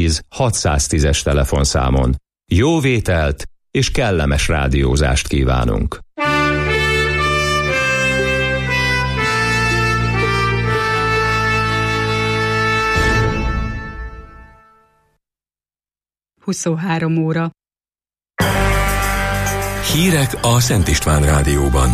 610 610-es telefonszámon. Jó vételt és kellemes rádiózást kívánunk! óra. Hírek a Szent István Rádióban.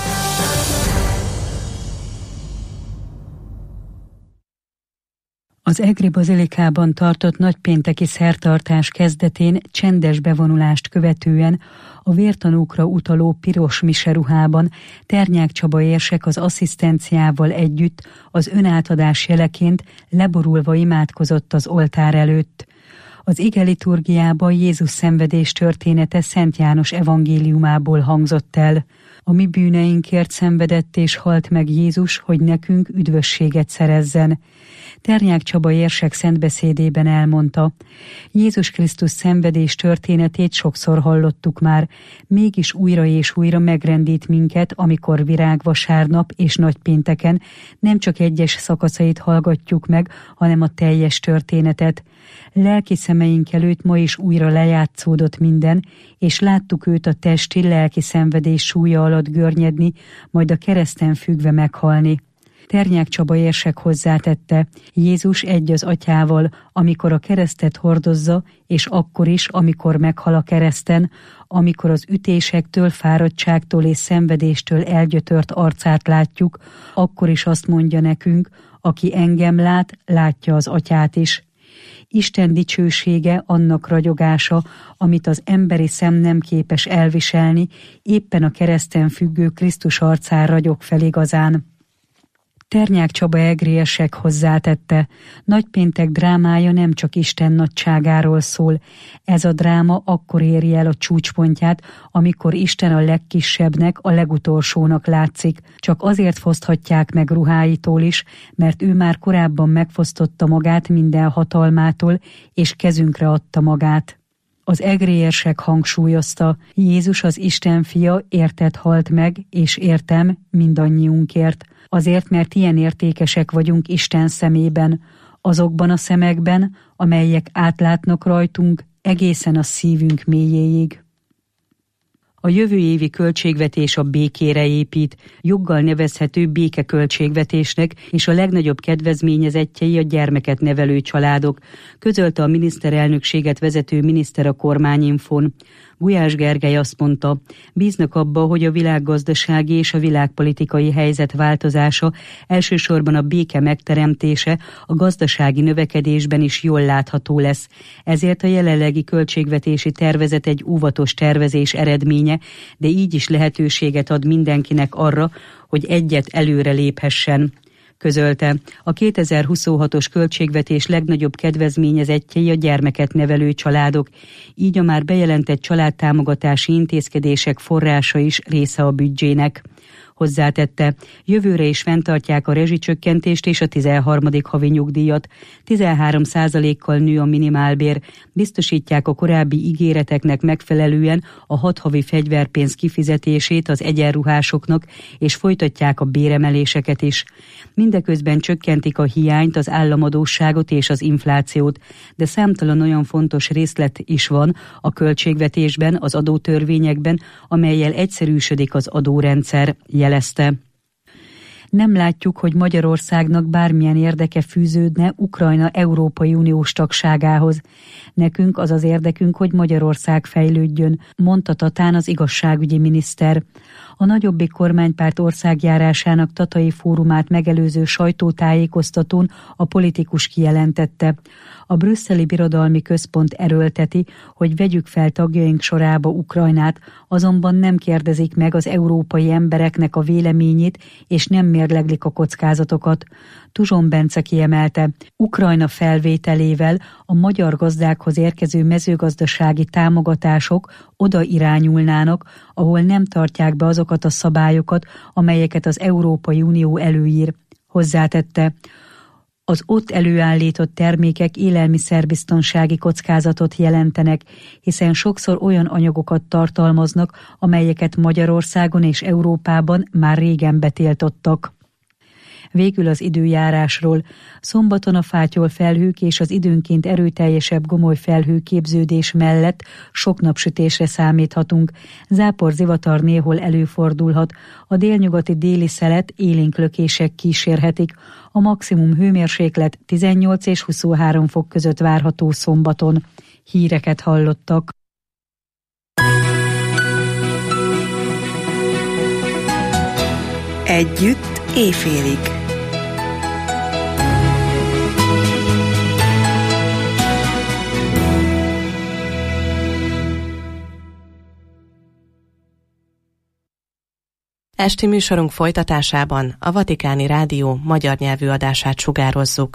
Az Egri Bazilikában tartott nagypénteki szertartás kezdetén csendes bevonulást követően a vértanúkra utaló piros miseruhában Ternyák Csaba érsek az asszisztenciával együtt az önátadás jeleként leborulva imádkozott az oltár előtt. Az ige liturgiában Jézus szenvedés története Szent János evangéliumából hangzott el. A mi bűneinkért szenvedett és halt meg Jézus, hogy nekünk üdvösséget szerezzen. Ternyák Csaba érsek szentbeszédében elmondta: Jézus Krisztus szenvedés történetét sokszor hallottuk már, mégis újra és újra megrendít minket, amikor virágvasárnap és nagypénteken nem csak egyes szakaszait hallgatjuk meg, hanem a teljes történetet. Lelki szemeink előtt ma is újra lejátszódott minden, és láttuk őt a testi, lelki szenvedés súlya alatt görnyedni, majd a kereszten függve meghalni. Ternyák Csaba érsek hozzátette: Jézus egy az Atyával, amikor a keresztet hordozza, és akkor is, amikor meghal a kereszten, amikor az ütésektől, fáradtságtól és szenvedéstől elgyötört arcát látjuk, akkor is azt mondja nekünk: aki engem lát, látja az Atyát is. Isten dicsősége, annak ragyogása, amit az emberi szem nem képes elviselni, éppen a kereszten függő Krisztus arcán ragyog fel igazán. Ternyák Csaba egriesek hozzátette: Nagypéntek drámája nem csak Isten nagyságáról szól. Ez a dráma akkor éri el a csúcspontját, amikor Isten a legkisebbnek, a legutolsónak látszik. Csak azért foszthatják meg ruháitól is, mert ő már korábban megfosztotta magát minden hatalmától, és kezünkre adta magát. Az egriesek hangsúlyozta: Jézus az Isten fia érted halt meg, és értem mindannyiunkért. Azért, mert ilyen értékesek vagyunk Isten szemében, azokban a szemekben, amelyek átlátnak rajtunk egészen a szívünk mélyéig. A jövő évi költségvetés a békére épít, joggal nevezhető békeköltségvetésnek, és a legnagyobb kedvezményezettjei a gyermeket nevelő családok, közölte a miniszterelnökséget vezető miniszter a Kormányinfón. Gulyás Gergely azt mondta: bíznak abba, hogy a világgazdasági és a világpolitikai helyzet változása, elsősorban a béke megteremtése a gazdasági növekedésben is jól látható lesz. Ezért a jelenlegi költségvetési tervezet egy óvatos tervezés eredménye, de így is lehetőséget ad mindenkinek arra, hogy egyet előre léphessen. Közölte: a 2026-os költségvetés legnagyobb kedvezményezettjei a gyermeket nevelő családok, így a már bejelentett családtámogatási intézkedések forrása is része a büdzsének. Hozzátette: jövőre is fenntartják a rezsicsökkentést és a 13. havi nyugdíjat, 13%-kal nő a minimálbér, biztosítják a korábbi ígéreteknek megfelelően a 6 havi fegyverpénz kifizetését az egyenruhásoknak, és folytatják a béremeléseket is. Mindeközben csökkentik a hiányt, az államadósságot és az inflációt, de számtalan olyan fontos részlet is van a költségvetésben, az adótörvényekben, amellyel egyszerűsödik az adórendszer, jelezte. Nem látjuk, hogy Magyarországnak bármilyen érdeke fűződne Ukrajna Európai Uniós tagságához. Nekünk az az érdekünk, hogy Magyarország fejlődjön, mondta Tatán az igazságügyi miniszter. A Nagyobbik kormánypárt országjárásának tatai fórumát megelőző sajtótájékoztatón a politikus kijelentette: a brüsszeli birodalmi központ erőlteti, hogy vegyük fel tagjaink sorába Ukrajnát, azonban nem kérdezik meg az európai embereknek a véleményét, és nem mérleglik a kockázatokat. Tuzson Bence kiemelte: Ukrajna felvételével a magyar gazdákhoz érkező mezőgazdasági támogatások oda irányulnának, ahol nem tartják be azokat a szabályokat, amelyeket az Európai Unió előír. Hozzátette: az ott előállított termékek élelmiszerbiztonsági kockázatot jelentenek, hiszen sokszor olyan anyagokat tartalmaznak, amelyeket Magyarországon és Európában már régen betiltottak. Végül az időjárásról. Szombaton a fátyolfelhők és az időnként erőteljesebb gomolyfelhő képződés mellett sok napsütésre számíthatunk. Záporzivatar néhol előfordulhat. A délnyugati déli szelet élénk lökések kísérhetik. A maximum hőmérséklet 18 és 23 fok között várható szombaton. Híreket hallottak. Együtt éjfélig. Esti műsorunk folytatásában a Vatikáni Rádió magyar nyelvű adását sugározzuk.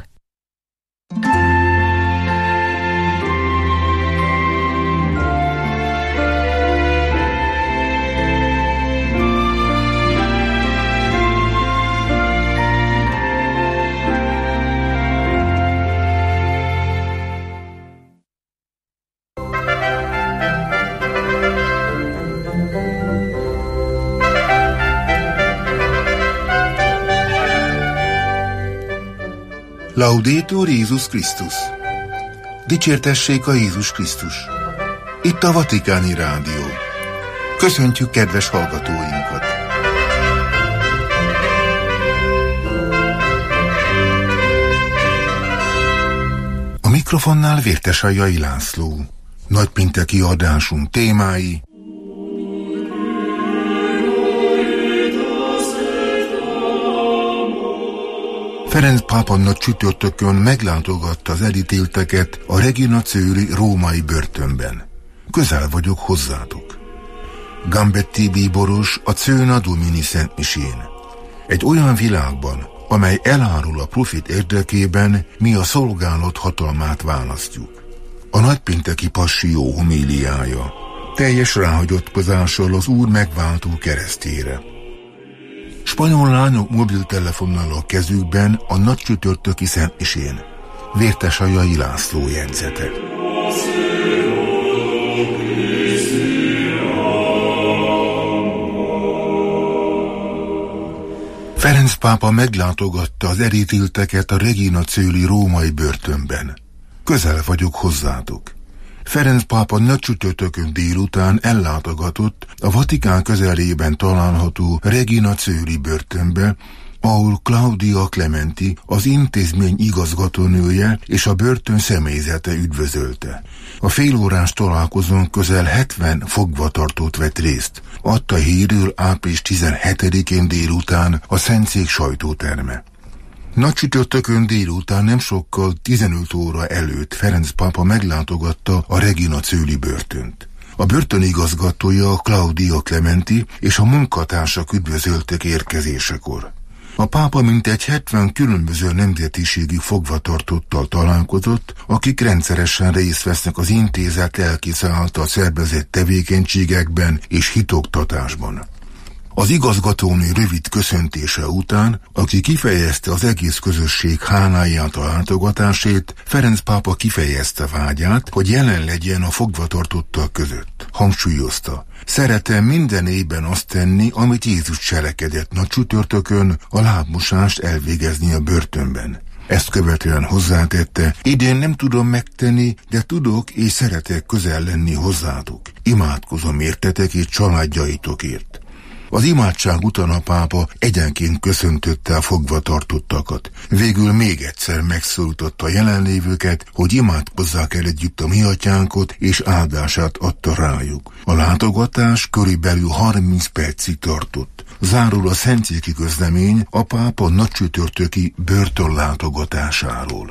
Laudetur Jézus Krisztus! Dicsértessék a Jézus Krisztus! Itt a Vatikáni Rádió. Köszöntjük kedves hallgatóinkat! A mikrofonnál Vértesajai László. Nagypénteki adásunk témái: Ferenc pápa nagy csütörtökön meglátogatta az elítélteket a Regina Coeli római börtönben. Közel vagyok hozzátok. Gambetti bíboros a Cöna Domini szentmisén. Egy olyan világban, amely elárul a profit érdekében, mi a szolgálat hatalmát választjuk. A nagypénteki passzió homíliája teljes ráhagyatkozással az Úr megváltó keresztjére. Spanyol lányok mobiltelefonnal a kezükben a nagy csütörtöki szentmisén. Vértesajai László jegyzete. Ferenc pápa meglátogatta az elítélteket a Regina Coeli római börtönben. Közel vagyok hozzátok. Ferenc pápa nagy csütörtökön délután ellátogatott a Vatikán közelében található Regina Coeli börtönbe, ahol Claudia Clementi, az intézmény igazgatónője és a börtön személyzete üdvözölte. A félórás találkozón közel 70 fogvatartót vett részt. Adta hírül április 17-én délután a Szentszék sajtóterme. Nagy csütörtökön délután nem sokkal 15 óra előtt Ferenc pápa meglátogatta a Regina Coeli börtönt. A börtön igazgatója Claudia Clementi és a munkatársak üdvözöltek érkezésekor. A pápa mintegy 70 különböző nemzetiségű fogvatartottal találkozott, akik rendszeresen részt vesznek az intézet lelkésze által szervezett tevékenységekben és hitoktatásban. Az igazgatónő rövid köszöntése után, aki kifejezte az egész közösség háláját a látogatásért, Ferenc pápa kifejezte vágyát, hogy jelen legyen a fogvatartottak között. Hangsúlyozta: szeretem minden évben azt tenni, amit Jézus cselekedett nagy csütörtökön, a lábmosást elvégezni a börtönben. Ezt követően hozzátette: idén nem tudom megtenni, de tudok és szeretek közel lenni hozzátok. Imádkozom értetek és családjaitokért. Az imádság után a pápa egyenként köszöntötte a fogvatartottakat. Végül még egyszer megszólította a jelenlévőket, hogy imádkozzák el együtt a mi atyánkot, és áldását adta rájuk. A látogatás körülbelül 30 percig tartott. Zárul a szentszéki közlemény a pápa nagy csütörtöki börtön látogatásáról.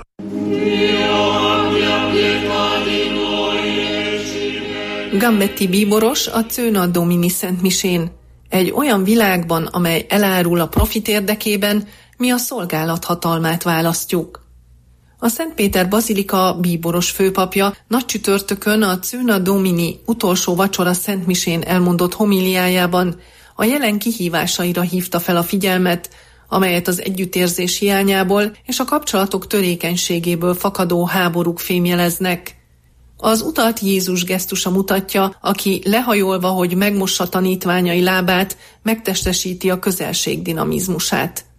Gambetti bíboros a Cöna Domini szentmisén. Egy olyan világban, amely elárul a profit érdekében, mi a szolgálat hatalmát választjuk. A Szent Péter Bazilika bíboros főpapja nagy csütörtökön a Cöna Domini utolsó vacsora szentmisén elmondott homíliájában a jelen kihívásaira hívta fel a figyelmet, amelyet az együttérzés hiányából és a kapcsolatok törékenységéből fakadó háborúk fémjeleznek. Az utalt Jézus gesztusa mutatja, aki lehajolva, hogy megmossa tanítványai lábát, megtestesíti a közelség dinamizmusát.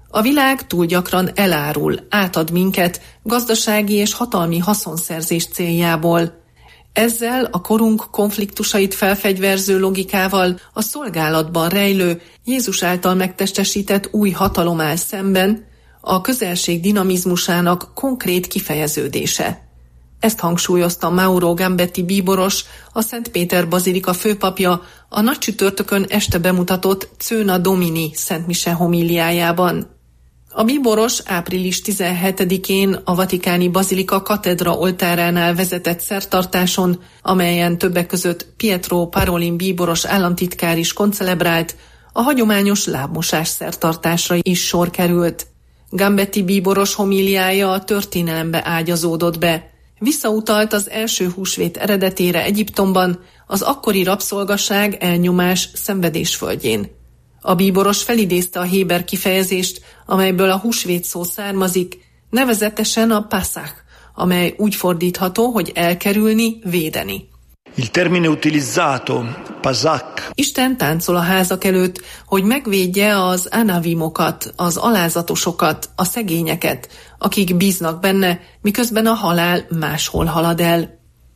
A világ túl gyakran elárul, átad minket gazdasági és hatalmi haszonszerzés céljából. Ezzel a korunk konfliktusait felfegyverző logikával a szolgálatban rejlő, Jézus által megtestesített új hatalom áll szemben, a közelség dinamizmusának konkrét kifejeződése. Ezt hangsúlyozta Mauro Gambetti bíboros, a Szent Péter bazilika főpapja a nagycsütörtökön este bemutatott Cöna Domini szentmise homíliájában. A bíboros április 17-én a vatikáni bazilika katedra oltáránál vezetett szertartáson, amelyen többek között Pietro Parolin bíboros államtitkár is koncelebrált, a hagyományos lábmosás szertartásra is sor került. Gambetti bíboros homíliája a történelembe ágyazódott be. Visszautalt az első húsvét eredetére Egyiptomban, az akkori rabszolgaság, elnyomás, szenvedés földjén. A bíboros felidézte a héber kifejezést, amelyből a húsvét szó származik, nevezetesen a Pasach, amely úgy fordítható, hogy elkerülni, védeni. Il termine utilizzato, Pasach. Isten táncol a házak előtt, hogy megvédje az anavimokat, az alázatosokat, a szegényeket, akik bíznak benne, miközben a halál máshol halad el.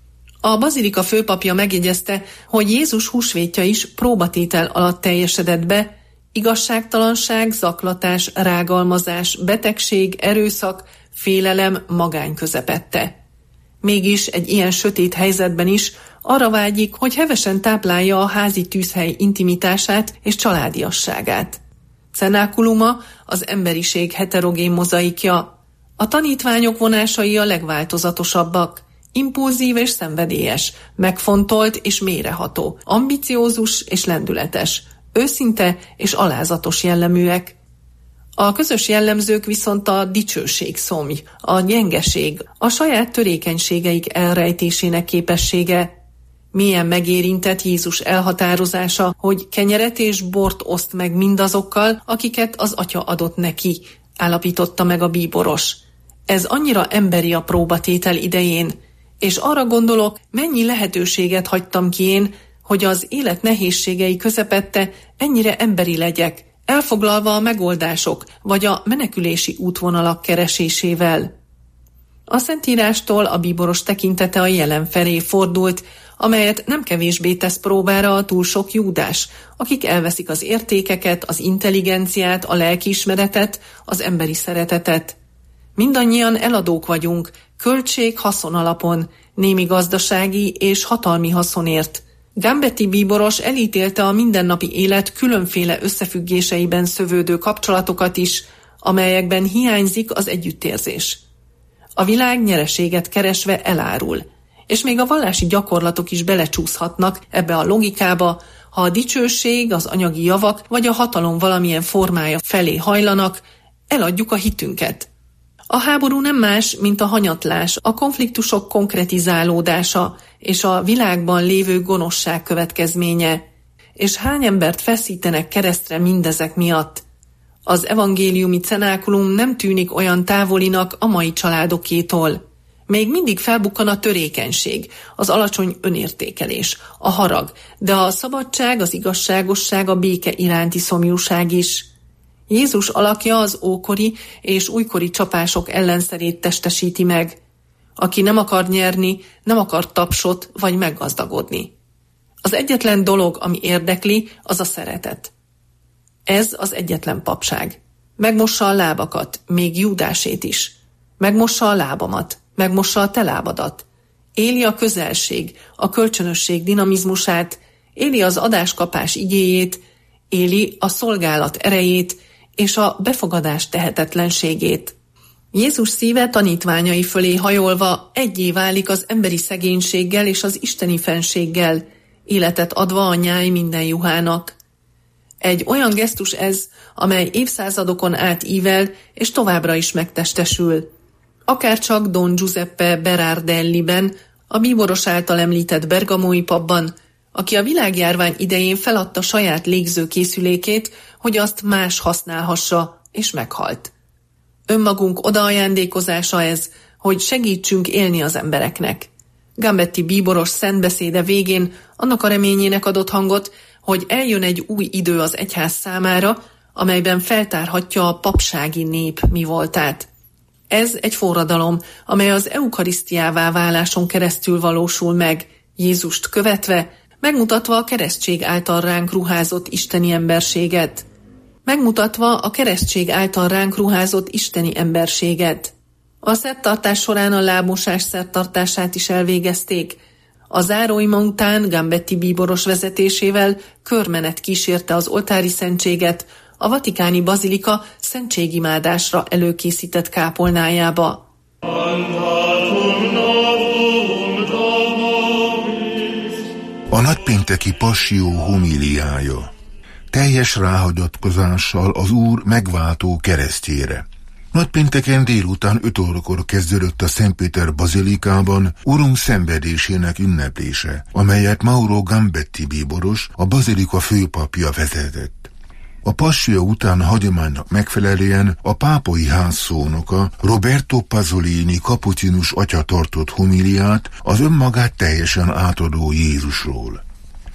A bazilika főpapja megjegyezte, hogy Jézus húsvétja is próbatétel alatt teljesedett be, igazságtalanság, zaklatás, rágalmazás, betegség, erőszak, félelem, magány közepette. Mégis egy ilyen sötét helyzetben is arra vágyik, hogy hevesen táplálja a házi tűzhely intimitását és családiasságát. Cenákuluma az emberiség heterogén mozaikja. A tanítványok vonásai a legváltozatosabbak. Impulzív és szenvedélyes, megfontolt és mélyreható, ambiciózus és lendületes, őszinte és alázatos jelleműek. A közös jellemzők viszont a dicsőség szomj, a gyengeség, a saját törékenységeik elrejtésének képessége. Mélyen megérintett Jézus elhatározása, hogy kenyeret és bort oszt meg mindazokkal, akiket az Atya adott neki, állapította meg a bíboros. Ez annyira emberi a próbatétel idején, és arra gondolok, mennyi lehetőséget hagytam ki én, hogy az élet nehézségei közepette ennyire emberi legyek, elfoglalva a megoldások vagy a menekülési útvonalak keresésével. A Szentírástól a bíboros tekintete a jelen felé fordult, amelyet nem kevésbé tesz próbára a túl sok Júdás, akik elveszik az értékeket, az intelligenciát, a lelkiismeretet, az emberi szeretetet. Mindannyian eladók vagyunk, költség-haszon alapon, némi gazdasági és hatalmi haszonért. Gambetti bíboros elítélte a mindennapi élet különféle összefüggéseiben szövődő kapcsolatokat is, amelyekben hiányzik az együttérzés. A világ nyereséget keresve elárul, és még a vallási gyakorlatok is belecsúszhatnak ebbe a logikába, ha a dicsőség, az anyagi javak vagy a hatalom valamilyen formája felé hajlanak, eladjuk a hitünket. A háború nem más, mint a hanyatlás, a konfliktusok konkretizálódása és a világban lévő gonoszság következménye. És hány embert feszítenek keresztre mindezek miatt? Az evangéliumi cenákulum nem tűnik olyan távolinak a mai családokétól. Még mindig felbukkan a törékenység, az alacsony önértékelés, a harag, de a szabadság, az igazságosság, a béke iránti szomjúság is. Jézus alakja az ókori és újkori csapások ellenszerét testesíti meg. Aki nem akar nyerni, nem akar tapsot vagy meggazdagodni. Az egyetlen dolog, ami érdekli, az a szeretet. Ez az egyetlen papság. Megmossa a lábakat, még Júdásét is. Megmossa a lábamat, megmossa a te lábadat. Éli a közelség, a kölcsönösség dinamizmusát, éli az adáskapás igéjét, éli a szolgálat erejét és a befogadás tehetetlenségét. Jézus szíve tanítványai fölé hajolva egyé válik az emberi szegénységgel és az isteni fenséggel, életet adva a nyáj minden juhának. Egy olyan gesztus ez, amely évszázadokon át ível és továbbra is megtestesül. Akárcsak Don Giuseppe Berardelliben, a bíboros által említett bergamói papban, aki a világjárvány idején feladta saját légzőkészülékét, hogy azt más használhassa, és meghalt. Önmagunk odaajándékozása ez, hogy segítsünk élni az embereknek. Gambetti bíboros szentbeszéde végén annak a reményének adott hangot, hogy eljön egy új idő az egyház számára, amelyben feltárhatja a papsági nép mi voltát. Ez egy forradalom, amely az eukarisztiává váláson keresztül valósul meg, Jézust követve, megmutatva a keresztség által ránk ruházott isteni emberséget. A szertartás során a lábmosás szertartását is elvégezték. A záróima után Gambetti bíboros vezetésével körmenet kísérte az oltári szentséget a vatikáni bazilika szentségimádásra előkészített kápolnájába. A nagypénteki passzió homíliája teljes ráhagyatkozással az Úr megváltó keresztjére. Nagypénteken délután 5 órakor kezdődött a Szentpéter bazilikában Urunk szenvedésének ünneplése, amelyet Mauro Gambetti bíboros, a bazilika főpapja vezetett. A passzió után hagyománynak megfelelően a pápai ház szónoka Roberto Pasolini kapucinus atya tartott homíliát az önmagát teljesen átadó Jézusról.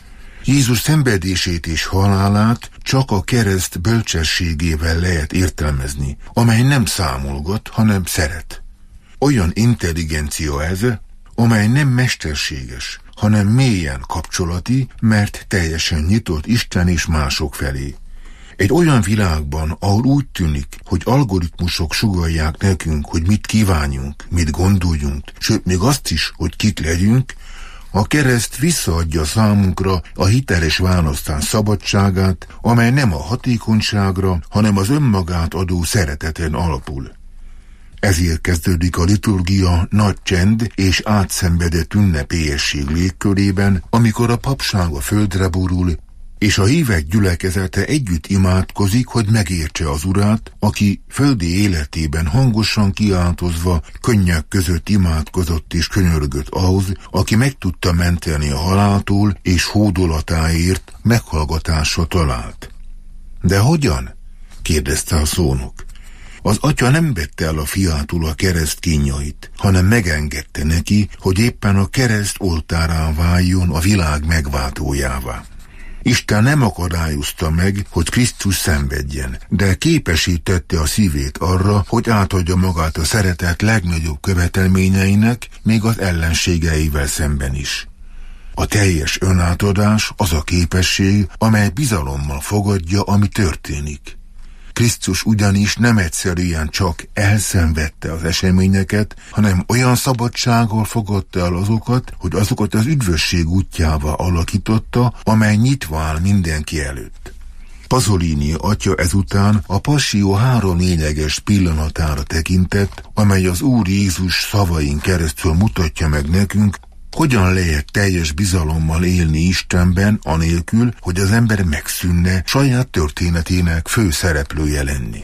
Jézus szenvedését és halálát csak a kereszt bölcsességével lehet értelmezni, amely nem számolgat, hanem szeret. Olyan intelligencia ez, amely nem mesterséges, hanem mélyen kapcsolati, mert teljesen nyitott Isten és mások felé. Egy olyan világban, ahol úgy tűnik, hogy algoritmusok sugallják nekünk, hogy mit kívánjunk, mit gondoljunk, sőt még azt is, hogy kik legyünk, a kereszt visszaadja számunkra a hiteles választás szabadságát, amely nem a hatékonyságra, hanem az önmagát adó szereteten alapul. Ezért kezdődik a liturgia nagy csend és átszenvedett ünnepélyesség légkörében, amikor a papság a földre borul, és a hívek gyülekezete együtt imádkozik, hogy megértse az Urát, aki földi életében hangosan kiáltozva könnyek között imádkozott és könyörgött ahhoz, aki meg tudta menteni a haláltól és hódolatáért meghallgatásra talált. De hogyan? Kérdezte a szónok. Az atya nem vette el a fiától a kereszt kínjait, hanem megengedte neki, hogy éppen a kereszt oltárán váljon a világ megváltójává. Isten nem akadályozta meg, hogy Krisztus szenvedjen, de képesítette a szívét arra, hogy átadja magát a szeretet legnagyobb követelményeinek, még az ellenségeivel szemben is. A teljes önátadás az a képesség, amely bizalommal fogadja, ami történik. Krisztus ugyanis nem egyszerűen csak elszenvedte az eseményeket, hanem olyan szabadsággal fogadta el azokat, hogy azokat az üdvösség útjává alakította, amely nyitva áll mindenki előtt. Pasolini atya ezután a passzió 3 lényeges pillanatára tekintett, amely az Úr Jézus szavain keresztül mutatja meg nekünk, hogyan lehet teljes bizalommal élni Istenben, anélkül, hogy az ember megszűnne saját történetének főszereplője lenni.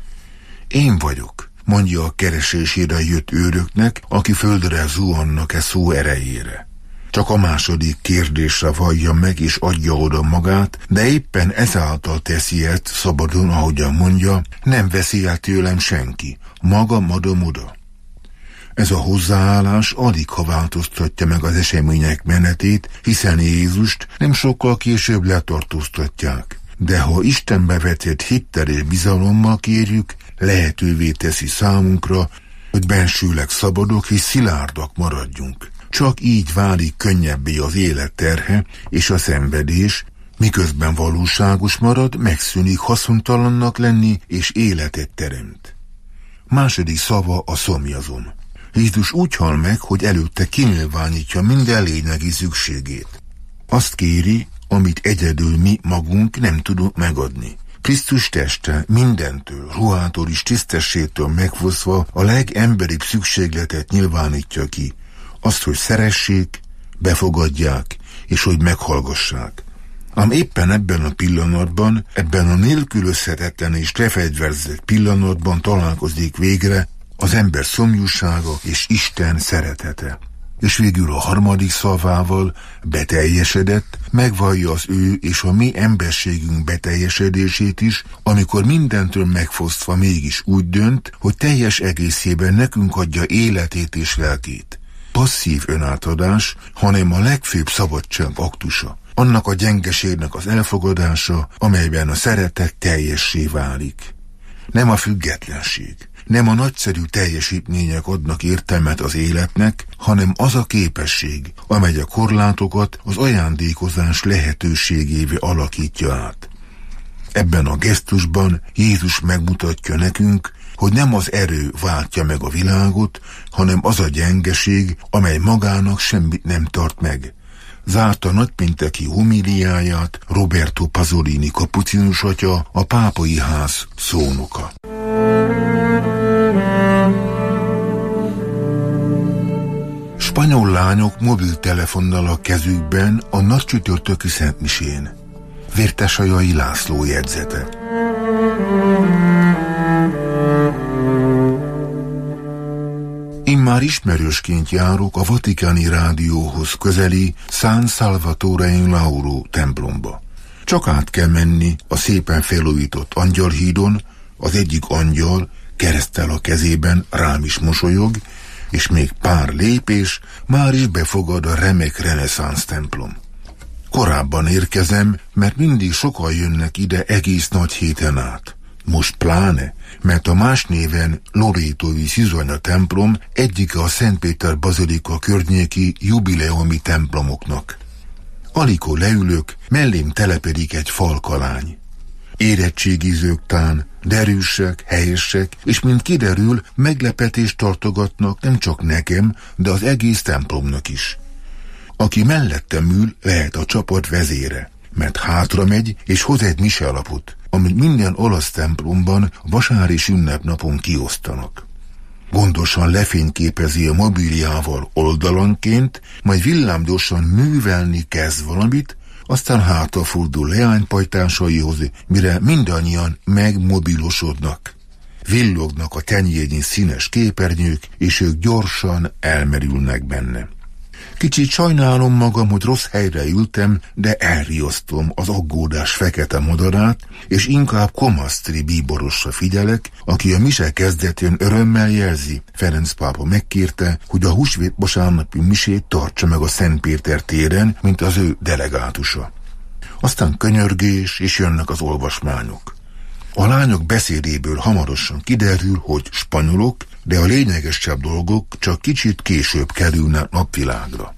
Én vagyok, mondja a keresésére jött őröknek, aki földre zuhannak szó erejére. Csak a második kérdésre vallja meg és adja oda magát, de éppen ezáltal teszi ezt szabadon, ahogyan mondja, nem veszi el tőlem senki, magam adom oda. Ez a hozzáállás alig ha változtatja meg az események menetét, hiszen Jézust nem sokkal később letartóztatják. De ha Istenbe vetett hittel és bizalommal kérjük, lehetővé teszi számunkra, hogy bensőleg szabadok és szilárdak maradjunk. Csak így válik könnyebbé az élet terhe és a szenvedés, miközben valóságos marad, megszűnik haszontalannak lenni és életet teremt. Második szava a szomjazom. Jézus úgy hal meg, hogy előtte kinyilvánítja minden lényegi szükségét. Azt kéri, amit egyedül mi magunk nem tudunk megadni. Krisztus teste mindentől, ruhától és tisztességtől megfosztva a legemberibb szükségletet nyilvánítja ki. Azt, hogy szeressék, befogadják, és hogy meghallgassák. Ám éppen ebben a pillanatban, ebben a nélkülözhetetlen és lefegyverzett pillanatban találkozik végre az ember szomjúsága és Isten szeretete. És végül a harmadik szavával beteljesedett, megvallja az ő és a mi emberségünk beteljesedését is, amikor mindentől megfosztva mégis úgy dönt, hogy teljes egészében nekünk adja életét és lelkét. Passzív önátadás, hanem a legfőbb szabadság aktusa, annak a gyengeségnek az elfogadása, amelyben a szeretet teljessé válik. Nem a függetlenség, nem a nagyszerű teljesítmények adnak értelmet az életnek, hanem az a képesség, amely a korlátokat az ajándékozás lehetőségévé alakítja át. Ebben a gesztusban Jézus megmutatja nekünk, hogy nem az erő váltja meg a világot, hanem az a gyengeség, amely magának semmit nem tart meg. Zárta nagypénteki homíliáját Roberto Pasolini kapucinus atya, a pápai ház szónoka. Spanyol lányok mobiltelefonnal a kezükben a nagycsütörtöki szentmisén. Vértesajai László jegyzete. Immár ismerősként járok a Vatikáni Rádióhoz közeli San Salvatore in Lauro templomba. Csak át kell menni a szépen felújított angyalhídon, az egyik angyal kereszttel a kezében rám is mosolyog, és még pár lépés már is befogad a remek reneszánsz templom. Korábban érkezem, mert mindig sokan jönnek ide egész nagy héten át. Most pláne, mert a más néven Lorétói Szűzanya templom egyike a Szentpéter bazilika környéki jubileumi templomoknak. Alikor leülök, mellém telepedik egy falkalány. Érettségizők tán, derűsek, helyesek, és mint kiderül, meglepetést tartogatnak nem csak nekem, de az egész templomnak is. Aki mellettem ül, lehet a csapat vezére, mert hátra megy és hoz egy miselapot, amit minden olasz templomban vasár és ünnepnapon kiosztanak. Gondosan lefényképezi a mobiliával oldalanként, majd villámgyorsan művelni kezd valamit, aztán hátrafordul leánypajtásaihoz, mire mindannyian megmobilosodnak. Villognak a tenyérnyi színes képernyők, és ők gyorsan elmerülnek benne. Kicsit sajnálom magam, hogy rossz helyre ültem, de elriasztom az aggódás fekete madarát, és inkább Komasztri bíborosra figyelek, aki a mise kezdetén örömmel jelzi. Ferenc pápa megkérte, hogy a húsvét vasárnapi misét tartsa meg a Szent Péter téren, mint az ő delegátusa. Aztán könyörgés, és jönnek az olvasmányok. A lányok beszédéből hamarosan kiderül, hogy spanyolok, de a lényegesebb dolgok csak kicsit később kerülnek napvilágra.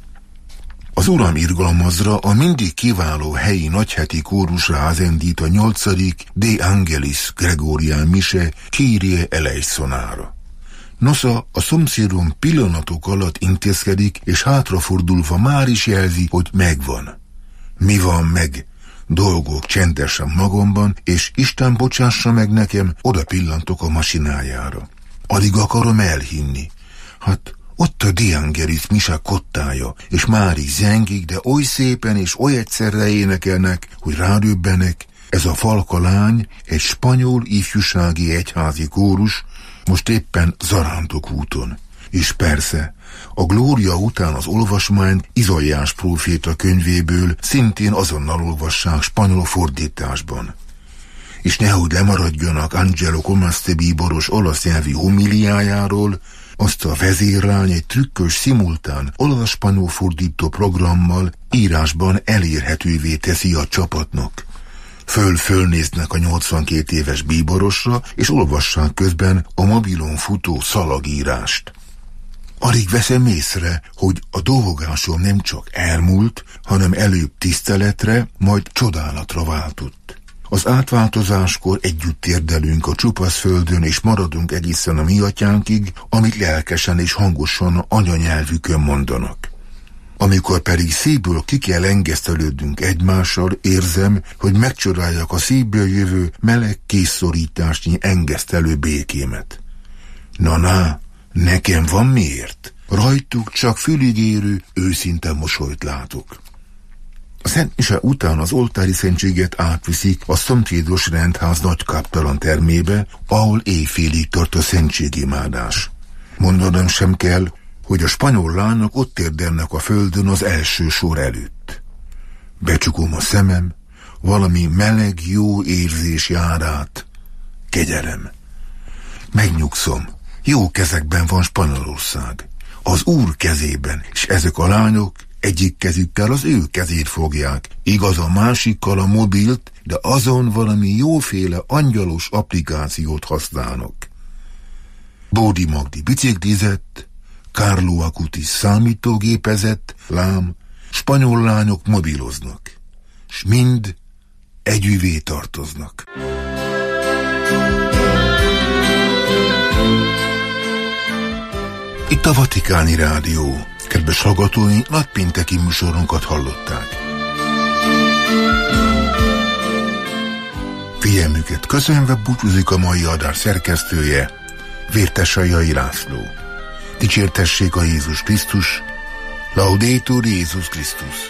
Az Uram irgalmazra a mindig kiváló helyi nagyheti kórusra házendít a 8. De Angelis Gregorián mise Kyrie eleissonára. Nosza a szomszédom pillanatok alatt intézkedik, és hátrafordulva már is jelzi, hogy megvan. Mi van meg? Dolgok csendesen magamban, és Isten bocsássa meg nekem, oda pillantok a masinájára. Alig akarom elhinni. Hát ott a De Angelis mise kottája, és már is zengik, de oly szépen és oly egyszerre énekelnek, hogy rádöbbenek, ez a falka lány, egy spanyol ifjúsági egyházi kórus, most éppen Zarándok úton. És persze, a Glória után az olvasmányt Izaiás próféta könyvéből szintén azonnal olvassák spanyol fordításban. És nehogy lemaradjanak Angelo Comasti bíboros olasz nyelvi homiliájáról, azt a vezérlány egy trükkös szimultán olasz-spanyol fordító programmal írásban elérhetővé teszi a csapatnak. Fölnéznek a 82 éves bíborosra, és olvassák közben a mobilon futó szalagírást. Alig veszem észre, hogy a dolgogásom nem csak elmúlt, hanem előbb tiszteletre, majd csodálatra váltott. Az átváltozáskor együtt térdelünk a csupasz földön, és maradunk egészen a mi atyánkig, amit lelkesen és hangosan anyanyelvükön mondanak. Amikor pedig szívből ki kell engesztelődnünk egymással, érzem, hogy megcsodáljak a szívből jövő meleg készszorításnyi engesztelő békémet. Na, nekem van miért? Rajtuk csak füligérő, őszinte mosolyt látok. A Szent Mise után az oltári szentséget átviszik a szomszédos rendház nagykáptalan termébe, ahol éjfélig tart a szentségimádás. Mondanom sem kell, hogy a spanyol lányok ott érdelnek a földön az első sor előtt. Becsukom a szemem, valami meleg, jó érzés jár át. Kegyelem. Megnyugszom, jó kezekben van Spanyolország. Az Úr kezében, és ezek a lányok Egyik kezükkel az ő kezét fogják, igaz a másikkal a mobilt, de azon valami jóféle angyalos applikációt használnak. Bódi Magdi biciklizett, Carlo Acutis számítógépezett, lám, spanyol lányok mobiloznak, s mind együvé tartoznak. Itt a Vatikáni Rádió. Kedves hallgatóink, nagypénteki műsorunkat hallották. Figyelmüket köszönve búcsúzik a mai adás szerkesztője, Vértesai László. Dicsértessék a Jézus Krisztus, Laudetur Jézus Krisztus.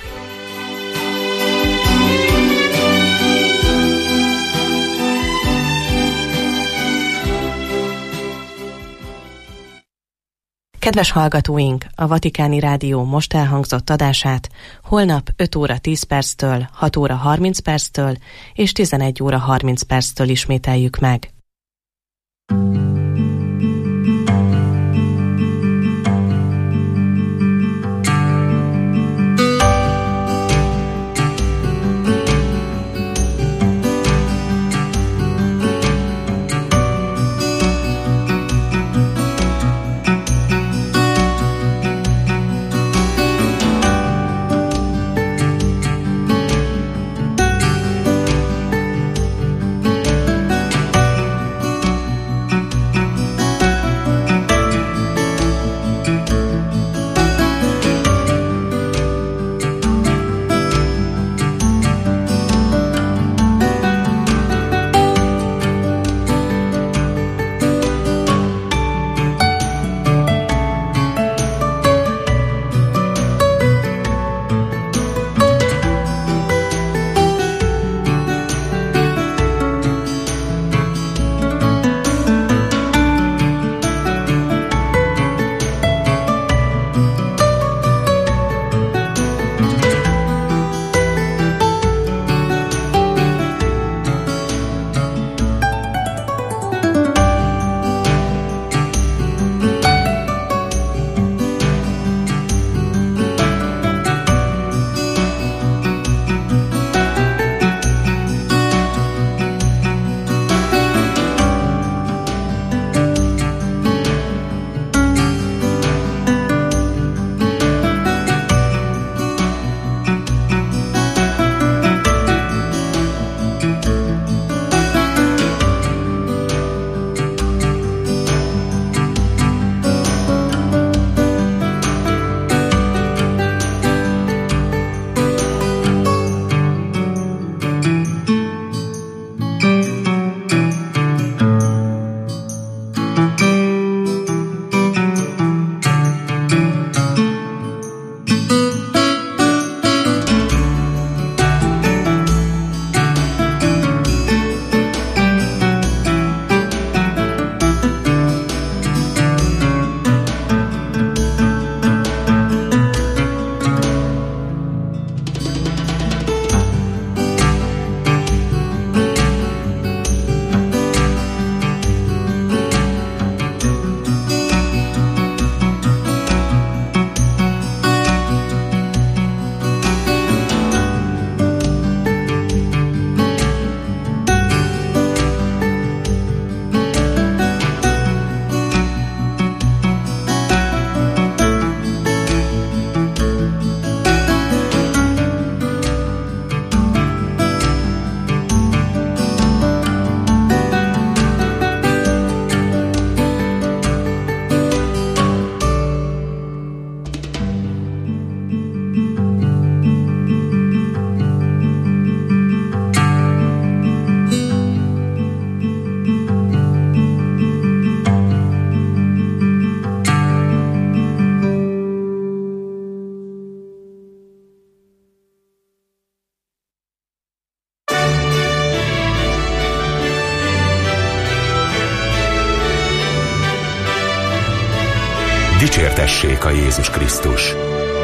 Kedves hallgatóink, a Vatikáni Rádió most elhangzott adását holnap 5 óra 10 perctől, 6 óra 30 perctől és 11 óra 30 perctől ismételjük meg. Dicsértessék a Jézus Krisztus.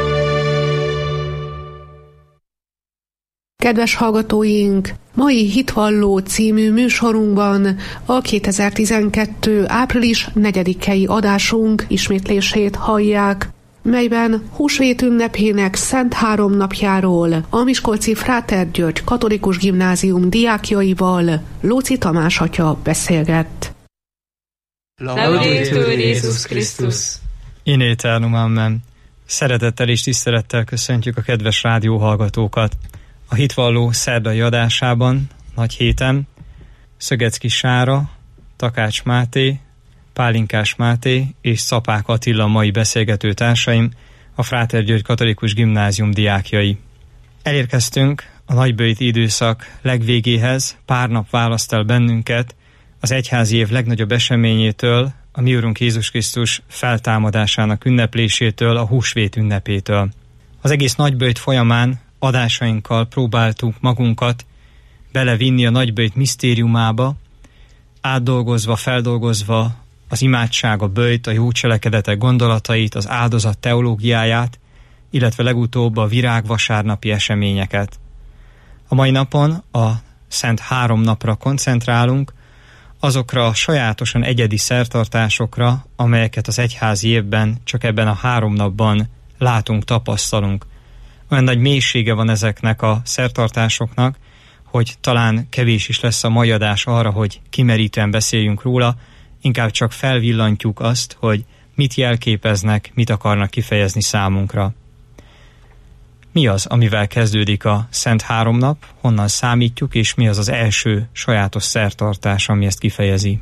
Kedves hallgatóink! Mai Hitvalló című műsorunkban a 2012. április 4-i adásunk ismétlését hallják. melyben húsvét ünnepének Szent Háromnapjáról a miskolci Fráter György Katolikus Gimnázium diákjaival Lóczy Tamás atya beszélgett. Laudetur Jézus Krisztus! In aeternum amen. Szeretettel és tisztelettel köszöntjük a kedves rádióhallgatókat. A Hitvalló szerdai adásában, nagy héten, Szögecki Sára, Takács Máté, Pálinkás Máté és Szapák Attila mai beszélgető társaim, a Fráter György Katolikus Gimnázium diákjai. Elérkeztünk a nagyböjti időszak legvégéhez, pár nap választ el bennünket az egyházi év legnagyobb eseményétől, a mi Úrunk Jézus Krisztus feltámadásának ünneplésétől, a húsvét ünnepétől. Az egész nagyböjt folyamán adásainkkal próbáltuk magunkat belevinni a nagyböjt misztériumába, átdolgozva, feldolgozva az imádság, a böjt, a jó cselekedetek gondolatait, az áldozat teológiáját, illetve legutóbb a virágvasárnapi eseményeket. A mai napon a Szent Háromnapra koncentrálunk, azokra a sajátosan egyedi szertartásokra, amelyeket az egyházi évben csak ebben a 3 napban látunk, tapasztalunk. Olyan nagy mélysége van ezeknek a szertartásoknak, hogy talán kevés is lesz a mai adás arra, hogy kimerítően beszéljünk róla, inkább csak felvillantjuk azt, hogy mit jelképeznek, mit akarnak kifejezni számunkra. Mi az, amivel kezdődik a Szent Háromnap, honnan számítjuk, és mi az az első sajátos szertartás, ami ezt kifejezi?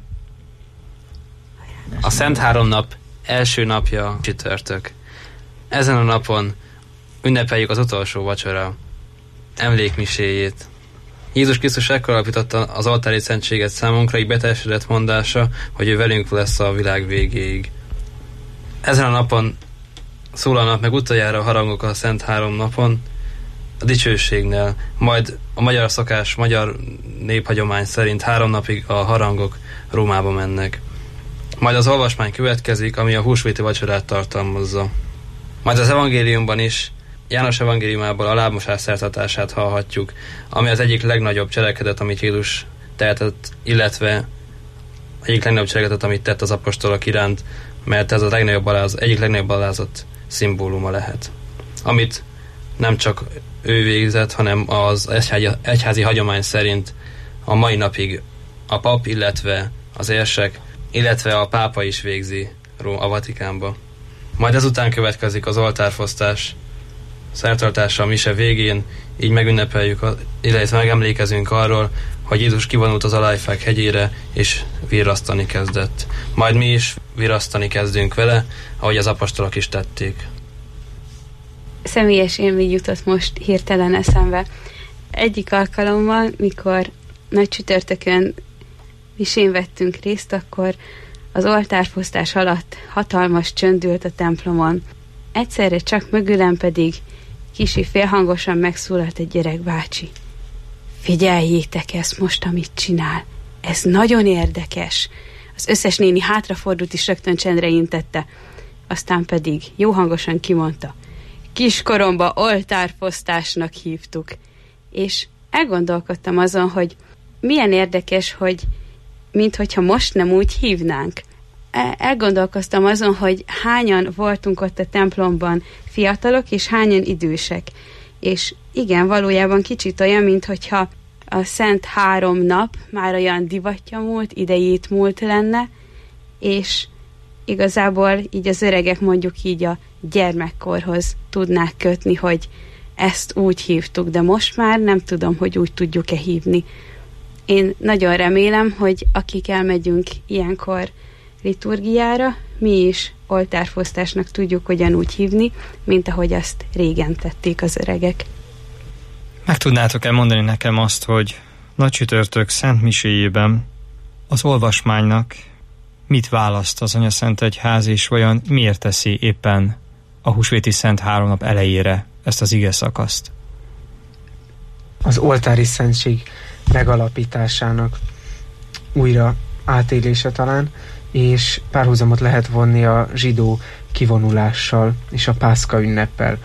A Szent Háromnap első napja csütörtök. Ezen a napon ünnepeljük az utolsó vacsora emlékmiséjét. Jézus Krisztus ekkor alapította az oltári szentséget számunkra, így beteljesedett mondása, hogy ő velünk lesz a világ végéig. Ezen a napon szólalnak meg utoljára a harangok a Szent Háromnapon, a dicsőségnél, majd a magyar szokás, magyar néphagyomány szerint 3 napig a harangok Rómába mennek. Majd az olvasmány következik, ami a húsvéti vacsorát tartalmazza. Majd az evangéliumban is, János evangéliumából a lábmosás szertartását hallhatjuk, ami az egyik legnagyobb cselekedet, amit Jézus tehetett, illetve egyik legnagyobb cselekedet, amit tett az apostolok iránt, mert ez egyik legnagyobb alázat szimbóluma lehet. Amit nem csak ő végzett, hanem az egyházi hagyomány szerint a mai napig a pap, illetve az érsek, illetve a pápa is végzi a Vatikánba. Majd ezután következik az oltárfosztás szertartása a mise végén, így megünnepeljük, illetve megemlékezünk arról, hogy Jézus kivonult az Olajfák hegyére, és virrasztani kezdett. Majd mi is virrasztani kezdünk vele, ahogy az apostolok is tették. Személyes élmény jutott most hirtelen eszembe. Egyik alkalommal, mikor nagy csütörtökön misén vettünk részt, akkor az oltárfosztás alatt hatalmas csönd ült a templomon. Egyszerre csak mögülem pedig kicsi félhangosan megszólalt egy gyerekbácsi. Figyeljétek ezt most, amit csinál. Ez nagyon érdekes. Az összes néni hátrafordult és rögtön csendre intette. Aztán pedig jó hangosan kimondta. Kiskoromba oltárfosztásnak hívtuk. És elgondolkodtam azon, hogy milyen érdekes, hogy minthogyha most nem úgy hívnánk. Elgondolkoztam azon, hogy hányan voltunk ott a templomban fiatalok, és hányan idősek. És igen, valójában kicsit olyan, minthogyha a Szent Háromnap már olyan divatja múlt, idejét múlt lenne, és igazából így az öregek mondjuk így a gyermekkorhoz tudnák kötni, hogy ezt úgy hívtuk, de most már nem tudom, hogy úgy tudjuk-e hívni. Én nagyon remélem, hogy akik elmegyünk ilyenkor liturgiára, mi is oltárfosztásnak tudjuk ugyanúgy hívni, mint ahogy azt régen tették az öregek. Meg tudnátok-e mondani nekem azt, hogy nagy csütörtök szent miséjében az olvasmánynak mit választ az Anyaszentegyház, és vajon miért teszi éppen a húsvéti Szent Háromnap elejére ezt az ige szakaszt? Az oltári szentség megalapításának újra átélése talán, és párhuzamot lehet vonni a zsidó kivonulással és a Pászka ünneppel.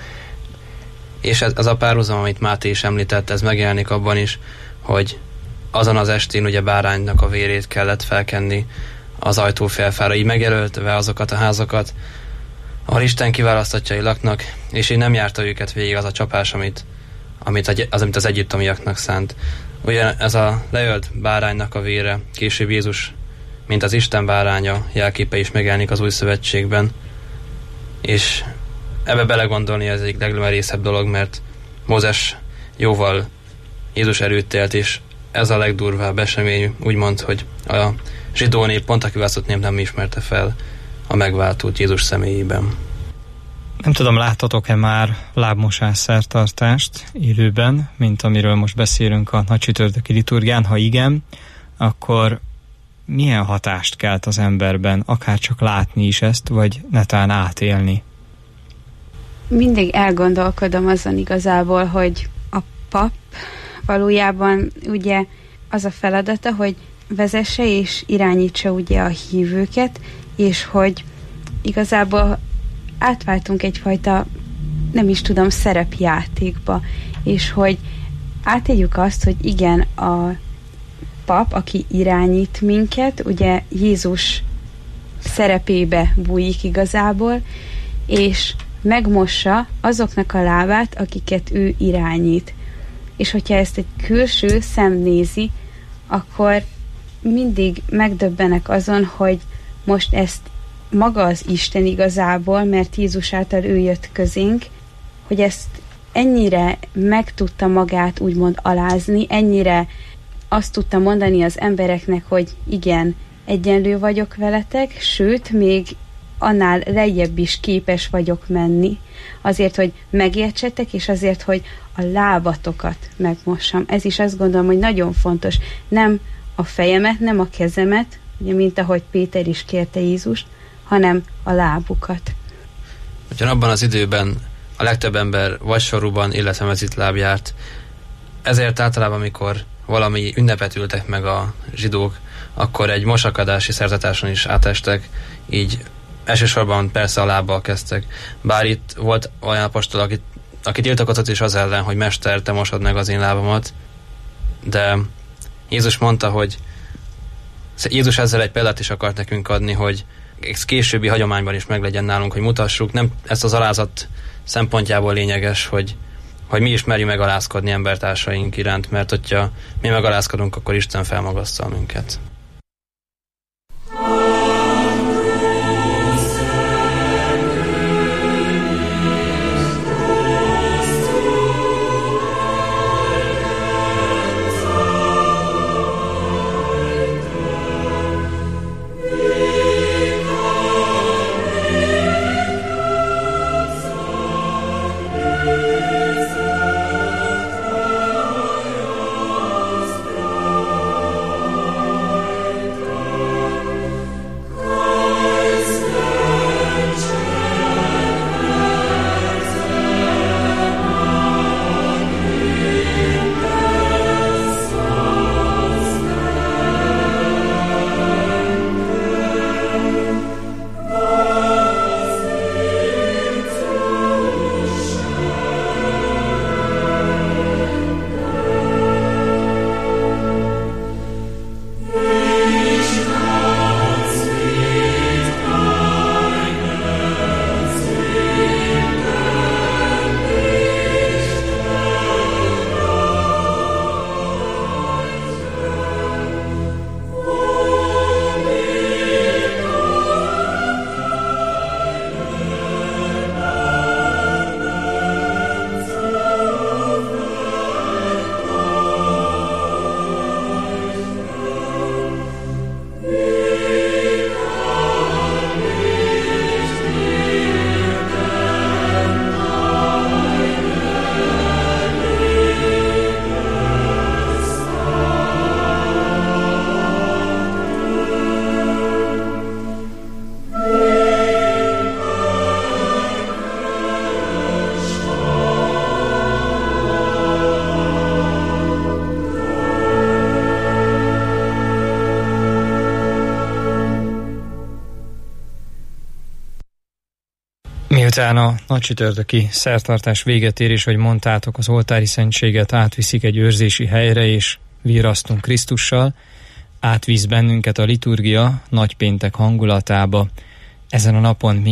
És ez a párhuzam, amit Máté is említett, ez megjelenik abban is, hogy azon az estén ugye báránynak a vérét kellett felkenni az ajtófélfára, így megjelöltve azokat a házakat, ahol Isten kiválasztottjai laknak, és így nem járta őket végig az a csapás, amit az egyiptomiaknak szánt. Ugye ez a leölt báránynak a vére, később Jézus, mint az Isten báránya jelképe is megjelenik az új szövetségben. És ebbe belegondolni ez egy legmerészebb dolog, mert Mózes jóval Jézus előtt élt, és ez a legdurvább esemény, úgymond, hogy a zsidó nép, pont a kiválasztott nép nem ismerte fel a megváltót Jézus személyében. Nem tudom, láttatok-e már lábmosás szertartást élőben, mint amiről most beszélünk a nagycsütörtöki liturgián? Ha igen, akkor milyen hatást kelt az emberben, akár csak látni is ezt, vagy netán átélni? Mindig elgondolkodom azon igazából, hogy a pap valójában ugye az a feladata, hogy vezesse és irányítsa ugye a hívőket, és hogy igazából átváltunk egyfajta, nem is tudom, szerepjátékba, és hogy átéljük azt, hogy igen, a pap, aki irányít minket, ugye Jézus szerepébe bújik igazából, és megmossa azoknak a lábát, akiket ő irányít. És hogyha ezt egy külső szem nézi, akkor mindig megdöbbenek azon, hogy most ezt maga az Isten igazából, mert Jézus által ő jött közénk, hogy ezt ennyire meg tudta magát úgymond alázni, ennyire azt tudta mondani az embereknek, hogy igen, egyenlő vagyok veletek, sőt, még annál lejjebb is képes vagyok menni, azért, hogy megértsetek, és azért, hogy a lábatokat megmossam. Ez is azt gondolom, hogy nagyon fontos. Nem a fejemet, nem a kezemet, ugye, mint ahogy Péter is kérte Jézust, hanem a lábukat. Abban az időben a legtöbb ember vagy sorúban, illetve mezitláb járt. Ezért általában, amikor valami ünnepet ültek meg a zsidók, akkor egy mosakadási szertartáson is átestek, így elsősorban persze a lábbal kezdtek. Bár itt volt olyan apostol, aki tiltakozott is az ellen, hogy Mester, te mosod meg az én lábamat, de Jézus mondta, hogy Jézus ezzel egy példát is akart nekünk adni, hogy ez későbbi hagyományban is meglegyen nálunk, hogy mutassuk. Nem ezt az alázat szempontjából lényeges, hogy mi is merjünk megalázkodni embertársaink iránt, mert hogyha mi megalázkodunk, akkor Isten felmagasztal minket. Miután a nagycsütörtöki szertartás véget ér, és hogy mondtátok, az oltári szentséget átviszik egy őrzési helyre, és virrasztunk Krisztussal, átvisz bennünket a liturgia nagypéntek hangulatába. Ezen a napon milyen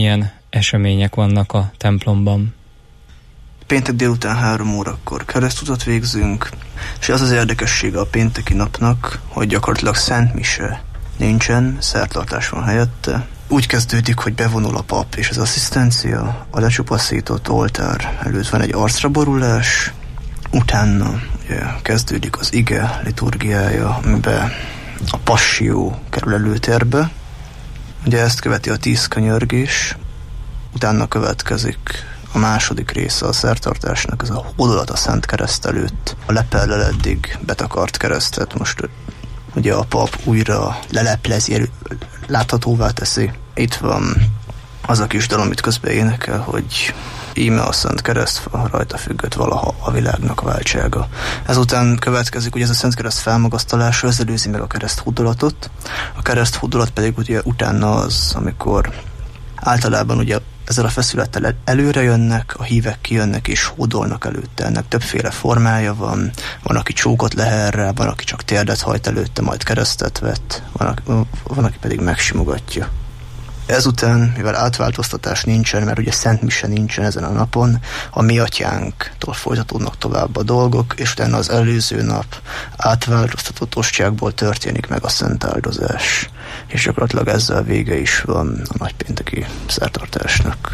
események vannak a templomban. Péntek délután 3 órakor keresztutat végzünk, és az az érdekessége a pénteki napnak, hogy gyakorlatilag szent mise nincsen, szertartás van helyette. Úgy kezdődik, hogy bevonul a pap és az asszisztencia, a lecsupaszított oltár előtt van egy arcraborulás, utána ugye, kezdődik az ige liturgiája, amiben a passió kerül előtérbe. Ugye ezt követi a 10 könyörgés, utána következik a második része a szertartásnak, ez a hódolat a Szent Kereszt előtt, a lepellel eddig betakart keresztet most ugye a pap újra leleplezi, láthatóvá teszi. Itt van az a kis dal, amit közben énekel, hogy íme a Szent Keresztfa, rajta függött valaha a világnak váltsága. Ezután következik ugye ez a Szent Kereszt felmagasztalása, ez előzi meg a kereszthódolatot. A kereszthódolat pedig ugye utána az, amikor általában ugye ezzel a feszülettel előre jönnek, a hívek kijönnek és hódolnak előtte. Ennek többféle formája van, van, aki csókot leher rá, van, aki csak térdet hajt előtte, majd keresztet vett, van, aki pedig megsimogatja. Ezután, mivel átváltoztatás nincsen, mert ugye Szent Mise nincsen ezen a napon, a Mi Atyánktól folytatódnak tovább a dolgok, és utána az előző nap átváltoztatott ostjákból történik meg a szent áldozás. És gyakorlatilag ezzel vége is van a nagypénteki szertartásnak.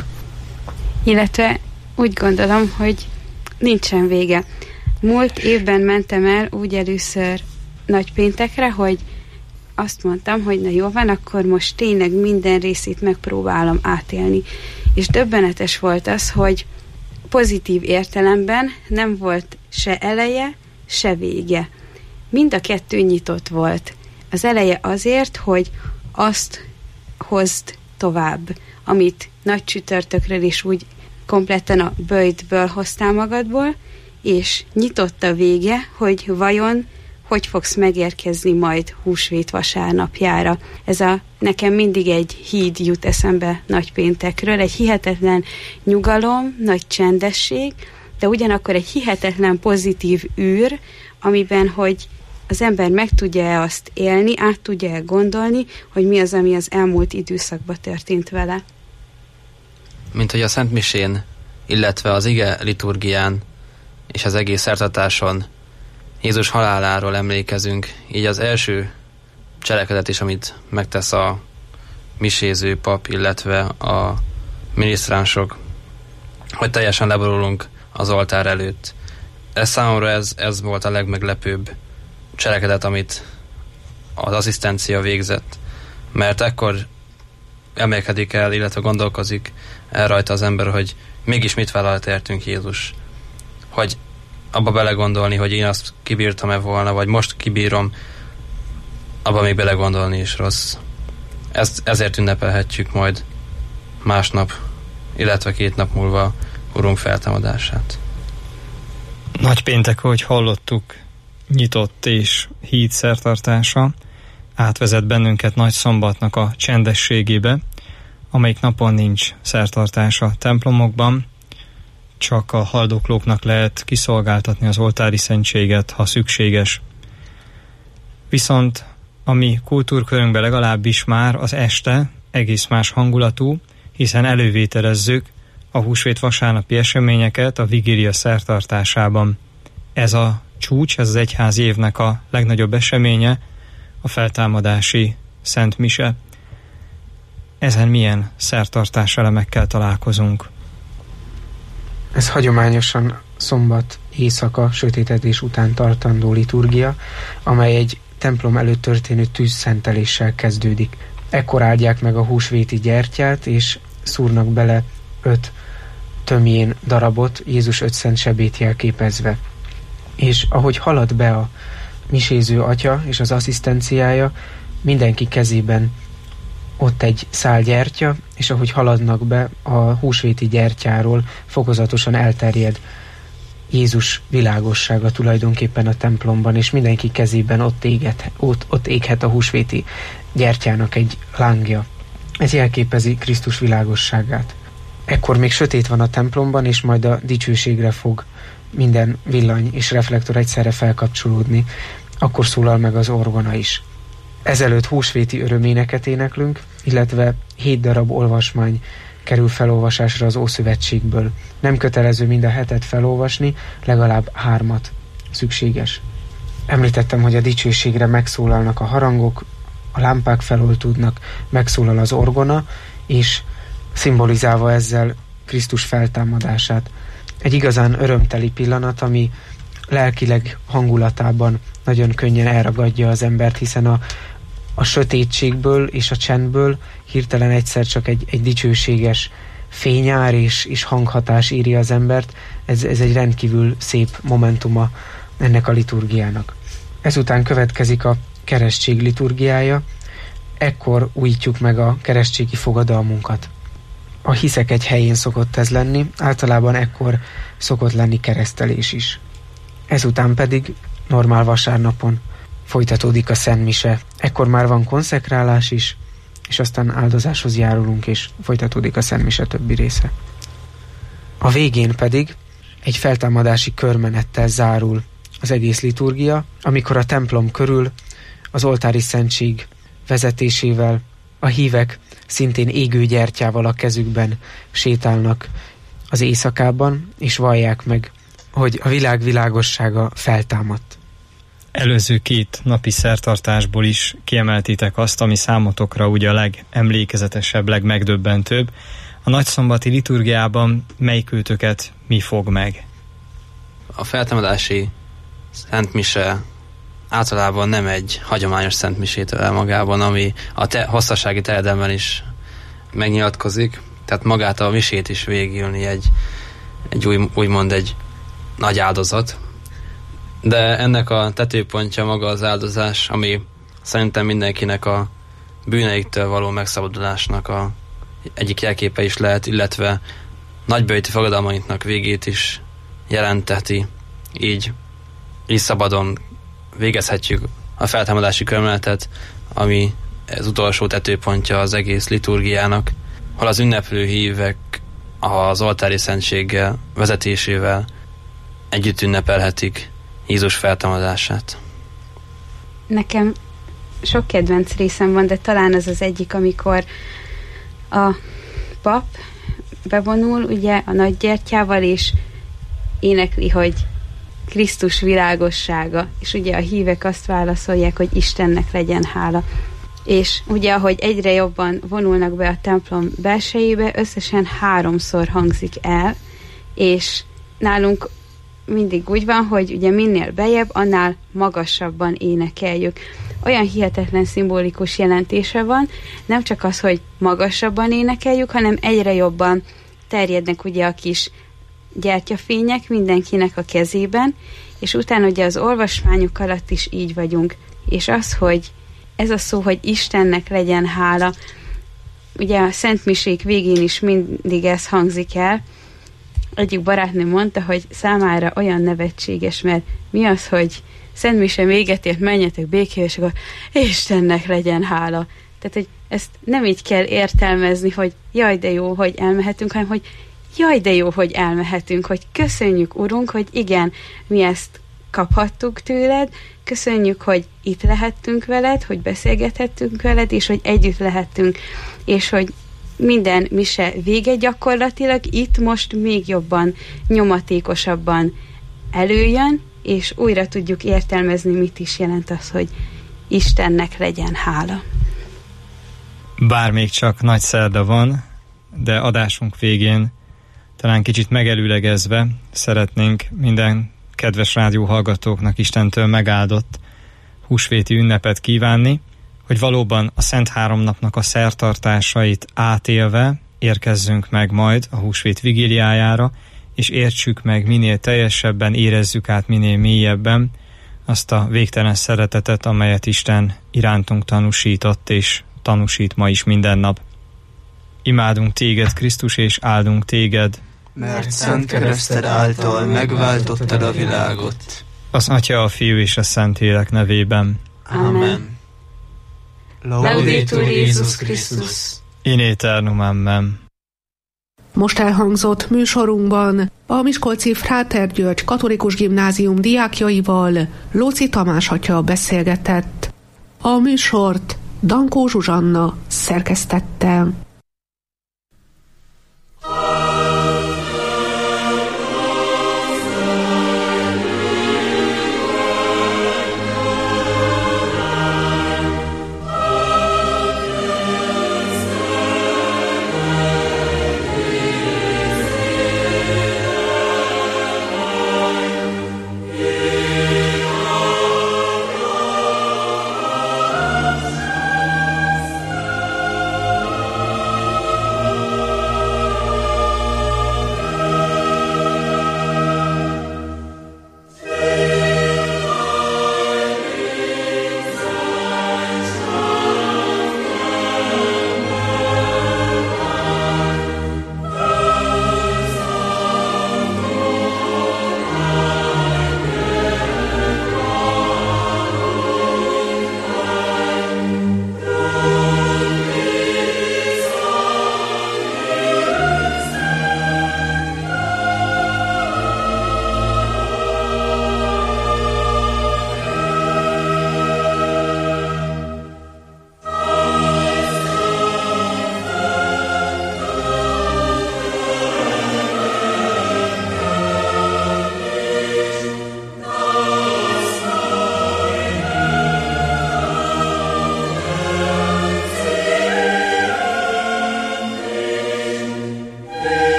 Illetve úgy gondolom, hogy nincsen vége. Múlt évben mentem el úgy először nagypéntekre, hogy azt mondtam, hogy na jó van, akkor most tényleg minden részét megpróbálom átélni. És döbbenetes volt az, hogy pozitív értelemben nem volt se eleje, se vége. Mind a kettő nyitott volt. Az eleje azért, hogy azt hozd tovább, amit nagy csütörtökről is úgy kompletten a böjtből hoztál magadból, és nyitott a vége, hogy vajon hogy fogsz megérkezni majd húsvét vasárnapjára. Ez nekem mindig egy híd jut eszembe nagypéntekről, egy hihetetlen nyugalom, nagy csendesség, de ugyanakkor egy hihetetlen pozitív űr, amiben, hogy az ember meg tudja azt élni, át tudja gondolni, hogy mi az, ami az elmúlt időszakban történt vele. Mint hogy a Szent Misén, illetve az ige liturgián és az egész szertartáson Jézus haláláról emlékezünk, így az első cselekedet is, amit megtesz a miséző pap, illetve a minisztránsok, hogy teljesen leborulunk az oltár előtt. Számomra ez volt a legmeglepőbb cselekedet, amit az asszisztencia végzett, mert ekkor emelkedik el, illetve gondolkozik el rajta az ember, hogy mégis mit vállalt értünk Jézus. Hogy abba belegondolni, hogy én azt kibírtam-e volna, vagy most kibírom, abba még belegondolni is rossz. Ezért ünnepelhetjük majd másnap, illetve 2 nap múlva Urunk feltámadását. Nagypéntek, ahogy hallottuk, nyitott és híd szertartása átvezet bennünket Nagyszombatnak a csendességébe, amelyik napon nincs szertartása templomokban, csak a haldoklóknak lehet kiszolgáltatni az oltári szentséget, ha szükséges. Viszont a mi kultúrkörünkben legalábbis már az este egész más hangulatú, hiszen elővételezzük a húsvét vasárnapi eseményeket a vigília szertartásában. Ez a csúcs, ez az egyházi évnek a legnagyobb eseménye, a feltámadási Szent Mise. Ezen milyen szertartás elemekkel találkozunk? Ez hagyományosan szombat éjszaka sötétedés után tartandó liturgia, amely egy templom előtt történő tűzszenteléssel kezdődik. Ekkor áldják meg a húsvéti gyertyát, és szúrnak bele 5 tömjén darabot, Jézus 5 szent sebét jelképezve. És ahogy halad be a miséző atya és az asszisztenciája, mindenki kezében ott egy szál gyertya, és ahogy haladnak be, a húsvéti gyertyáról fokozatosan elterjed Jézus világossága tulajdonképpen a templomban, és mindenki kezében ott éghet a húsvéti gyertyának egy lángja. Ez jelképezi Krisztus világosságát. Ekkor még sötét van a templomban, és majd a dicsőségre fog minden villany és reflektor egyszerre felkapcsolódni. Akkor szólal meg az orgona is. Ezelőtt húsvéti öröméneket éneklünk, illetve 7 darab olvasmány kerül felolvasásra az Ószövetségből. Nem kötelező mind a 7 felolvasni, legalább 3 szükséges. Említettem, hogy a dicsőségre megszólalnak a harangok, a lámpák feloltódnak, megszólal az orgona, és szimbolizálva ezzel Krisztus feltámadását. Egy igazán örömteli pillanat, ami lelkileg hangulatában nagyon könnyen elragadja az embert, hiszen a sötétségből és a csendből hirtelen egyszer csak egy dicsőséges fényár és hanghatás írja az embert. Ez egy rendkívül szép momentuma ennek a liturgiának. Ezután következik a keresztség liturgiája, ekkor újítjuk meg a keresztségi fogadalmunkat. A hiszek egy helyén szokott ez lenni, általában ekkor szokott lenni keresztelés is. Ezután pedig normál vasárnapon folytatódik a szentmise. Ekkor már van konszekrálás is, és aztán áldozáshoz járulunk, és folytatódik a szentmise többi része. A végén pedig egy feltámadási körmenettel zárul az egész liturgia, amikor a templom körül az oltári szentség vezetésével a hívek szintén égő gyertyával a kezükben sétálnak az éjszakában, és vallják meg, hogy a világ világossága feltámadt. Előző 2 napi szertartásból is kiemeltétek azt, ami számotokra ugye a legemlékezetesebb, legmegdöbbentőbb. A nagyszombati liturgiában melyikőtöket mi fog meg? A feltámadási szentmise általában nem egy hagyományos szentmisétől el magában, ami a hosszassági terjedelemben is megnyilatkozik, tehát magát a misét is végigülni egy úgymond egy nagy áldozat. De ennek a tetőpontja maga az áldozás, ami szerintem mindenkinek a bűneiktől való megszabadulásnak egyik jelképe is lehet, illetve nagybőjti fogadalmainknak végét is jelenteti. Így szabadon végezhetjük a feltámadási körmenetet, ami az utolsó tetőpontja az egész liturgiának, hol az ünneplő hívek az oltári szentséggel, vezetésével együtt ünnepelhetik Jézus feltámadását. Nekem sok kedvenc részem van, de talán az az egyik, amikor a pap bevonul ugye a nagy gyertyával, és énekli, hogy Krisztus világossága, és ugye a hívek azt válaszolják, hogy Istennek legyen hála. És ugye, ahogy egyre jobban vonulnak be a templom belsejébe, összesen 3-szor hangzik el, és nálunk mindig úgy van, hogy ugye minél bejebb, annál magasabban énekeljük. Olyan hihetetlen szimbolikus jelentése van, nem csak az, hogy magasabban énekeljük, hanem egyre jobban terjednek ugye a kis gyertyafények mindenkinek a kezében, és utána ugye az olvasmányok alatt is így vagyunk. És az, hogy ez a szó, hogy Istennek legyen hála, ugye a szentmisék végén is mindig ez hangzik el. Egyik barátnő mondta, hogy számára olyan nevetséges, mert mi az, hogy szentmise véget ért, menjetek békével, és akkor Istennek legyen hála. Tehát, hogy ezt nem így kell értelmezni, hogy jaj, de jó, hogy elmehetünk, hanem, hogy jaj, de jó, hogy elmehetünk, hogy köszönjük, Urunk, hogy igen, mi ezt kaphattuk tőled, köszönjük, hogy itt lehettünk veled, hogy beszélgethettünk veled, és hogy együtt lehettünk, és hogy minden mise vége gyakorlatilag itt most még jobban, nyomatékosabban előjön, és újra tudjuk értelmezni, mit is jelent az, hogy Istennek legyen hála. Bár még csak nagy szerda van, de adásunk végén talán kicsit megelőlegezve szeretnénk minden kedves rádióhallgatóknak Istentől megáldott húsvéti ünnepet kívánni, hogy valóban a Szent Háromnapnak a szertartásait átélve érkezzünk meg majd a húsvét vigíliájára, és értsük meg minél teljesebben, érezzük át minél mélyebben azt a végtelen szeretetet, amelyet Isten irántunk tanúsított, és tanúsít ma is minden nap. Imádunk téged, Krisztus, és áldunk téged, mert szent kereszted által megváltottad a világot. Az Atya, a Fiú és a Szentlélek nevében. Amen. Laudetur Jézus Krisztus. In aeternum amen. Most elhangzott műsorunkban a miskolci Fráter György Katolikus Gimnázium diákjaival Lóczy Tamás atya beszélgetett. A műsort Dankó Zsuzsanna szerkesztette.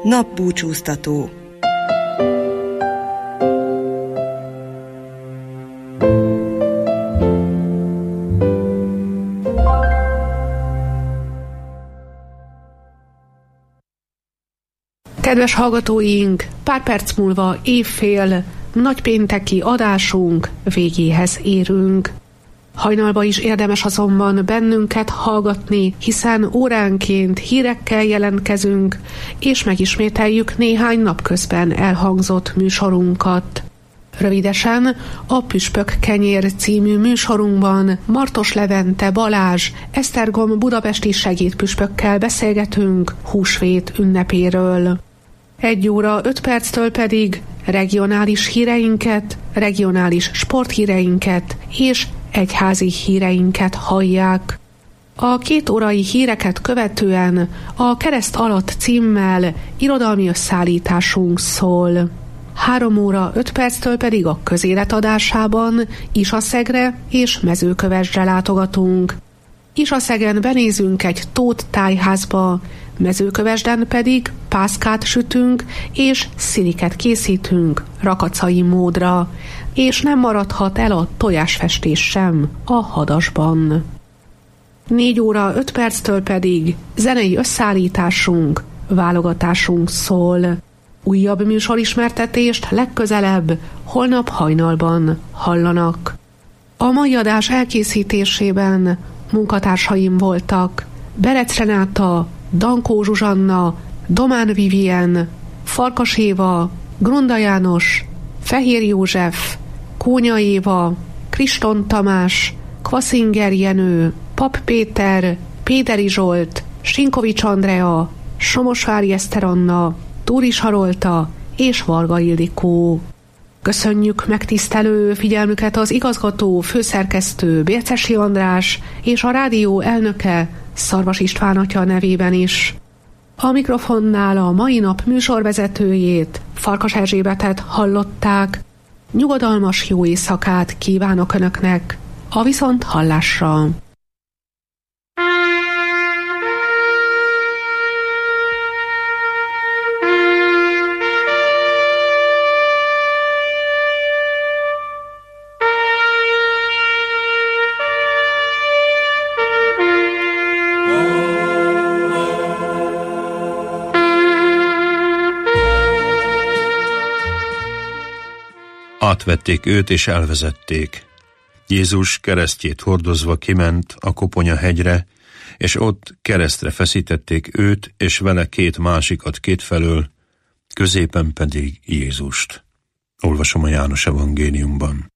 Napbúcsúztató. Kedves hallgatóink, pár perc múlva évfél nagypénteki adásunk végéhez érünk. Hajnalba is érdemes azonban bennünket hallgatni, hiszen óránként hírekkel jelentkezünk, és megismételjük néhány napközben elhangzott műsorunkat. Rövidesen a Püspök kenyér című műsorunkban Martos Levente Balázs, Esztergom budapesti segédpüspökkel beszélgetünk húsvét ünnepéről. 1 óra 5 perctől pedig regionális híreinket, regionális sporthíreinket és egyházi híreinket hallják. A 2 órai híreket követően a Kereszt alatt címmel irodalmi összeállításunk szól. 3 óra 5 perctől pedig a közélet adásában Isaszegre és Mezőkövesdre látogatunk. Isaszegen benézünk egy tót tájházba, Mezőkövesden pedig pászkát sütünk és sziriket készítünk rakacai módra, és nem maradhat el a tojásfestés sem a Hadasban. 4 óra 5 perctől pedig zenei összeállításunk, válogatásunk szól. Újabb műsorismertetést legközelebb, holnap hajnalban hallanak. A mai adás elkészítésében munkatársaim voltak Berec Renáta, Dankó Zsuzsanna, Domán Vivien, Farkas Éva, Grunda János, Fehér József, Kónya Éva, Kriston Tamás, Kvaszinger Jenő, Pap Péter, Péderi Zsolt, Sinkovics Andrea, Somosvári Eszter Anna, Túris Harolta és Varga Ildikó. Köszönjük megtisztelő figyelmüket az igazgató, főszerkesztő Bércesi András és a rádió elnöke Szarvas István atya nevében is. A mikrofonnál a mai nap műsorvezetőjét, Farkas Erzsébetet hallották. Nyugodalmas jó éjszakát kívánok Önöknek, a viszonthallásra! Átvették őt és elvezették. Jézus keresztjét hordozva kiment a Koponya hegyre, és ott keresztre feszítették őt, és vele 2 másikat kétfelől, középen pedig Jézust. Olvasom a János evangéliumban.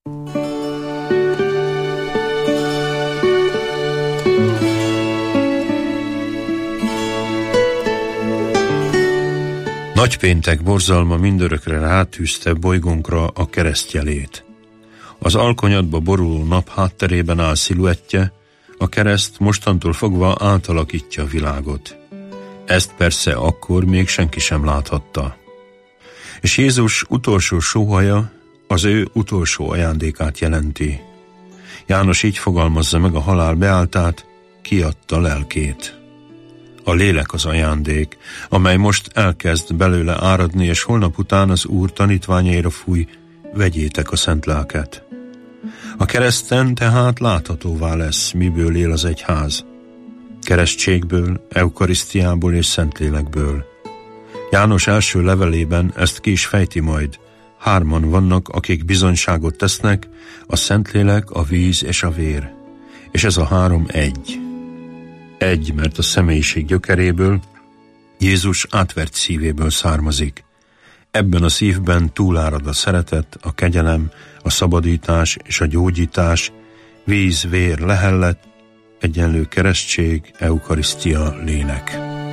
Nagypéntek borzalma mindörökre rátűzte bolygónkra a keresztjelét. Az alkonyatba boruló nap hátterében áll sziluettje, a kereszt mostantól fogva átalakítja a világot. Ezt persze akkor még senki sem láthatta. És Jézus utolsó sóhaja az ő utolsó ajándékát jelenti. János így fogalmazza meg a halál beáltát, kiadta lelkét. A lélek az ajándék, amely most elkezd belőle áradni, és holnap után az Úr tanítványaira fúj, vegyétek a szent lelket. A kereszten tehát láthatóvá lesz, miből él az egyház. Keresztségből, eukarisztiából és szentlélekből. János első levelében ezt ki is fejti majd. 3 vannak, akik bizonyságot tesznek, a szentlélek, a víz és a vér. És ez a 3 egy. Egy, mert a személyiség gyökeréből, Jézus átvert szívéből származik. Ebben a szívben túlárad a szeretet, a kegyelem, a szabadítás és a gyógyítás, víz, vér, lehellet, egyenlő keresztség, eukarisztia, lélek.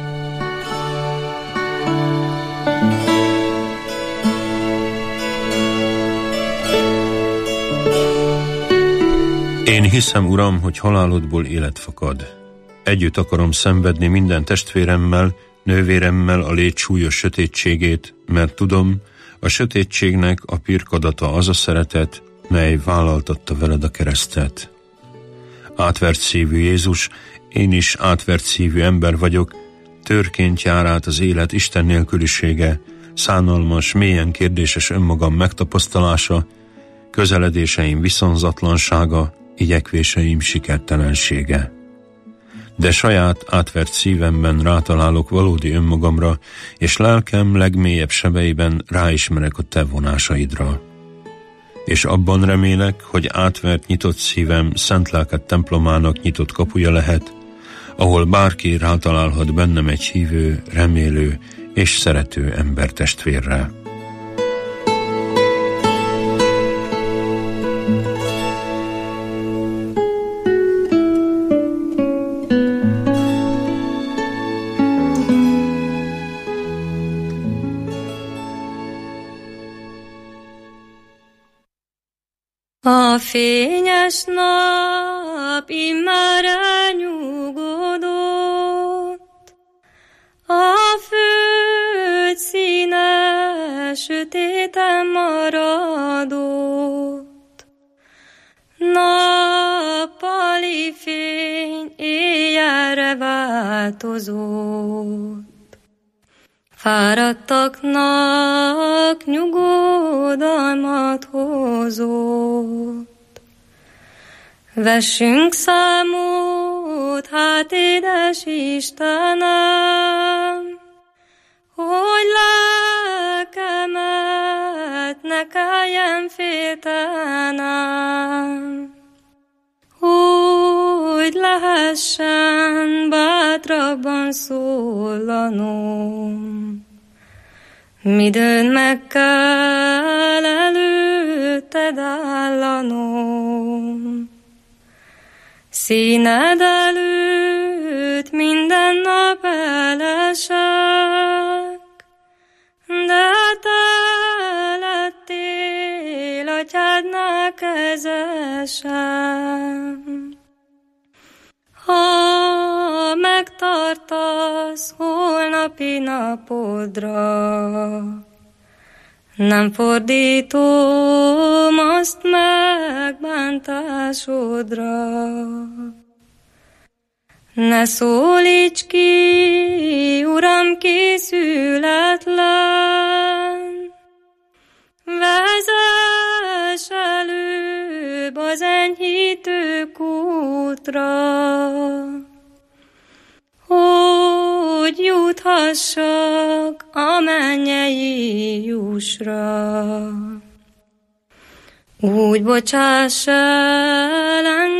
Én hiszem, Uram, hogy halálodból élet fakad. Együtt akarom szenvedni minden testvéremmel, nővéremmel a lét súlyos sötétségét, mert tudom, a sötétségnek a pirkadata az a szeretet, mely vállaltatta veled a keresztet. Átvert szívű Jézus, én is átvert szívű ember vagyok, Törként jár át az élet Isten nélkülisége, szánalmas, mélyen kérdéses önmagam megtapasztalása, közeledéseim viszonzatlansága, igyekvéseim sikertelensége. De saját átvert szívemben rátalálok valódi önmagamra, és lelkem legmélyebb sebeiben ráismerek a te vonásaidra. És abban remélek, hogy átvert nyitott szívem szent lelked templomának nyitott kapuja lehet, ahol bárki rátalálhat bennem egy hívő, remélő és szerető embertestvérre. A fényes nap immár elnyugodott, a föld színe sötéten maradott. Nappali fény éjjelre változott, fáradtaknak nyugodalmat hozott. Vessünk számot, hát édes Istenem, hogy lelkemet ne kelljen féltenem, hogy lehessen bátrabban szólanom. Midőn meg kell előtted állanom, színed előtt minden nap elesek, de te lettél atyádnál kezesem. Ha megtartasz holnapi napodra, nem fordítom azt megbántásodra. Ne szólíts ki, Uram, készületlen, vezess előbb az enyhítő kútra, hogy juthassak a mennyei jussra. Úgy bocsáss el